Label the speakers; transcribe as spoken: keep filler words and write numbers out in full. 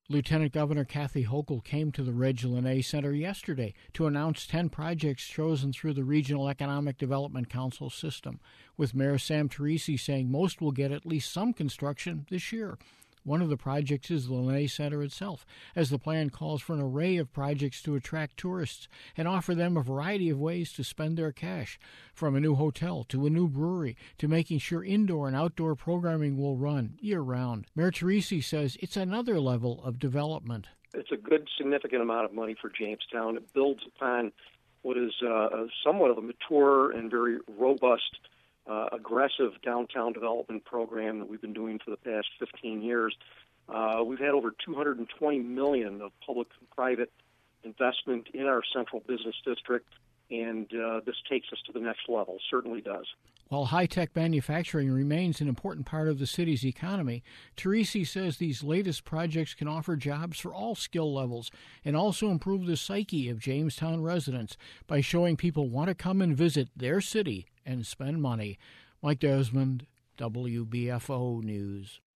Speaker 1: Lieutenant Governor Kathy Hochul came to the Reg Lene Center yesterday to announce ten projects chosen through the Regional Economic Development Council system, with Mayor Sam Teresi saying most will get at least some construction this year. One of the projects is the Lene Center itself, as the plan calls for an array of projects to attract tourists and offer them a variety of ways to spend their cash, from a new hotel to a new brewery to making sure indoor and outdoor programming will run year-round. Mayor Teresi says it's another level of development.
Speaker 2: It's a good, significant amount of money for Jamestown. It builds upon what is uh, somewhat of a mature and very robust Uh, aggressive downtown development program that we've been doing for the past fifteen years. Uh, we've had over two hundred twenty million dollars of public and private investment in our central business district, and uh, this takes us to the next level, certainly does.
Speaker 1: While high-tech manufacturing remains an important part of the city's economy, Teresi says these latest projects can offer jobs for all skill levels and also improve the psyche of Jamestown residents by showing people want to come and visit their city and spend money. Mike Desmond, W B F O News.